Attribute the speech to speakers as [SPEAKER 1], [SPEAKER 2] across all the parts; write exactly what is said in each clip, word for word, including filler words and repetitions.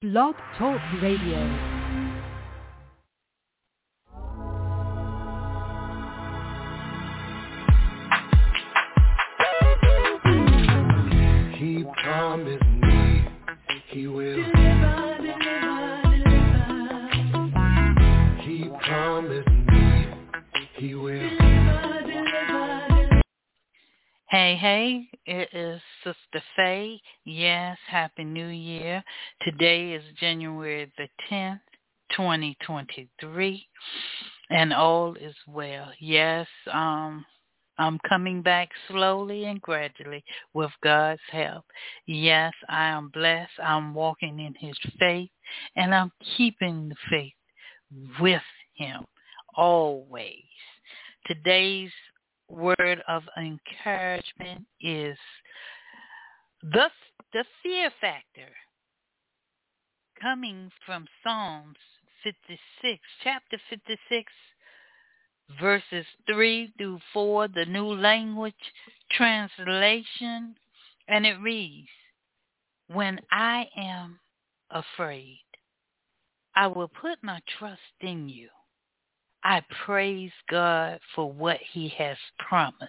[SPEAKER 1] Blog Talk Radio.
[SPEAKER 2] He promised me he will deliver, deliver, deliver. He promised me he will deliver, deliver, deliver.
[SPEAKER 3] Hey, hey, it is Sister Faye. Yes, Happy New Year. Today is January the tenth, twenty twenty-three, and all is well. Yes, um, I'm coming back slowly and gradually with God's help. Yes, I am blessed. I'm walking in his faith, and I'm keeping the faith with him always. Today's word of encouragement is the, the fear factor, coming from Psalms fifty-six, chapter fifty-six, verses three through four, the New Language Translation, and it reads, "When I am afraid, I will put my trust in you. I praise God for what he has promised.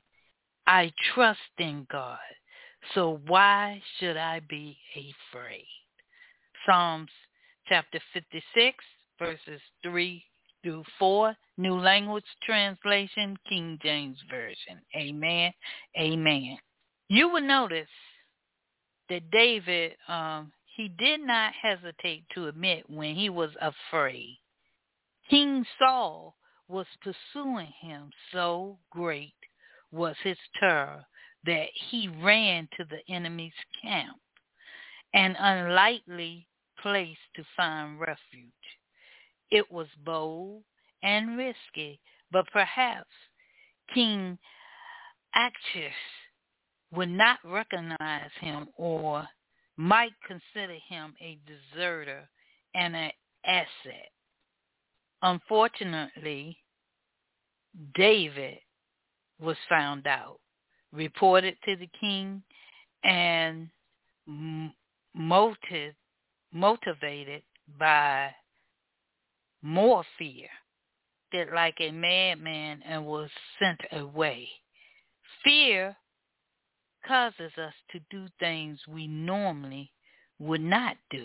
[SPEAKER 3] I trust in God, so why should I be afraid?" Psalms chapter fifty-six, verses three through four, New Language Translation, King James Version. Amen. Amen. You will notice that David, um, he did not hesitate to admit when he was afraid. King Saul was pursuing him, so great was his terror that he ran to the enemy's camp, an unlikely place to find refuge. It was bold and risky, but perhaps King Achish would not recognize him or might consider him a deserter and an asset. Unfortunately, David was found out, reported to the king, and motiv- motivated by more fear, that like a madman, and was sent away. Fear causes us to do things we normally would not do.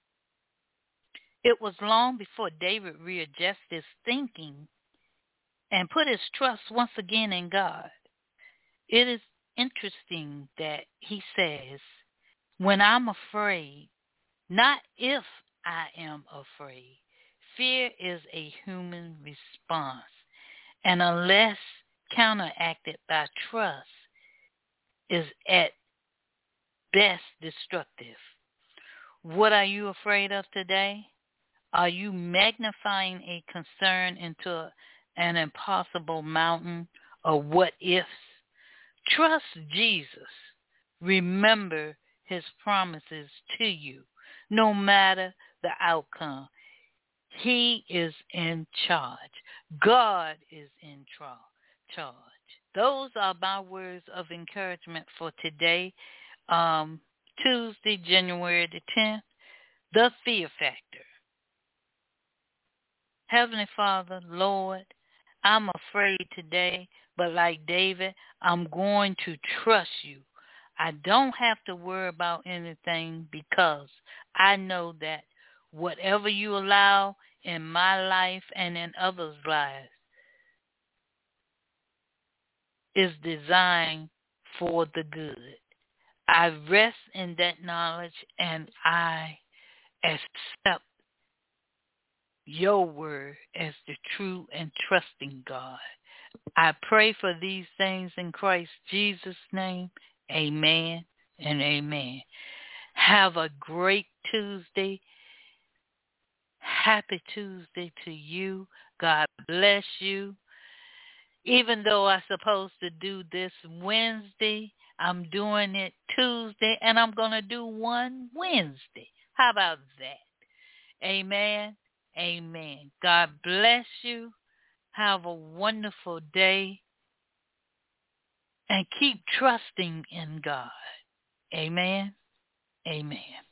[SPEAKER 3] It was long before David readjusted his thinking and put his trust once again in God. It is interesting that he says, "When I'm afraid," not if I am afraid. Fear is a human response, and unless counteracted by trust, is at best destructive. What are you afraid of today? Are you magnifying a concern into an impossible mountain of what ifs? Trust Jesus. Remember his promises to you, no matter the outcome. He is in charge. God is in tra- charge. Those are my words of encouragement for today, um, Tuesday, January the tenth, the fear factor. Heavenly Father, Lord, I'm afraid today, but like David, I'm going to trust you. I don't have to worry about anything because I know that whatever you allow in my life and in others' lives is designed for the good. I rest in that knowledge, and I accept your word as the true and trusting God. I pray for these things in Christ Jesus' name. Amen and amen. Have a great Tuesday. Happy Tuesday to you. God bless you. Even though I'm supposed to do this Wednesday, I'm doing it Tuesday, and I'm going to do one Wednesday. How about that? Amen. Amen. God bless you. Have a wonderful day. And keep trusting in God. Amen. Amen.